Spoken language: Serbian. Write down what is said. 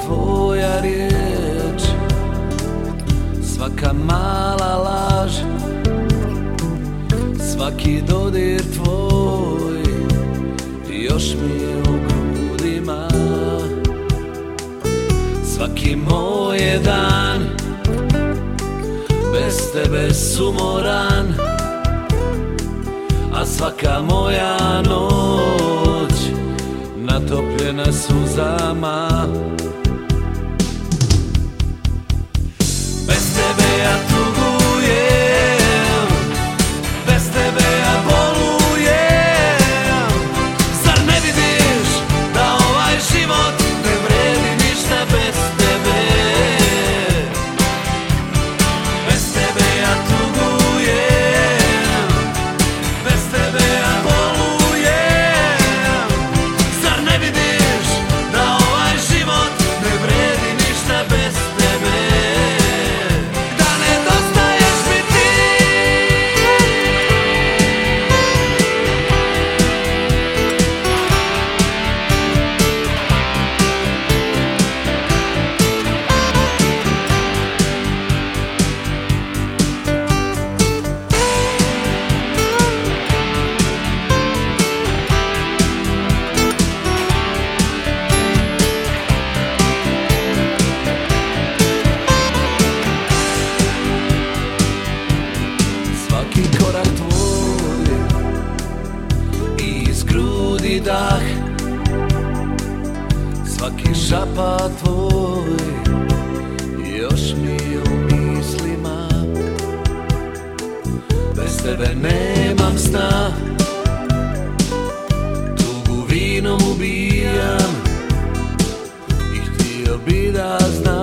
tvoja riječ, svaka mala laž, svaki dodir tvoj još mi je u grudima. Svaki moj je dan bez tebe sumoran, a svaka moja noć natopljena suzama. Bez tebe ja tugujem, bez tebe ja bolujem. Zar ne vidiš da ovaj život ne vredi ništa bez tebe? Bez tebe ja tugujem, bez tebe ja bolujem. Zar ne vidiš da ovaj život ne vredi ništa bez tebe? Da nedostaješ mi ti. Svaki korak tvoj iz grudi dah, svaki šapat tvoj još mi je u mislima. Bez tebe nemam sna, tugu vinom ubijam i htio bi da znam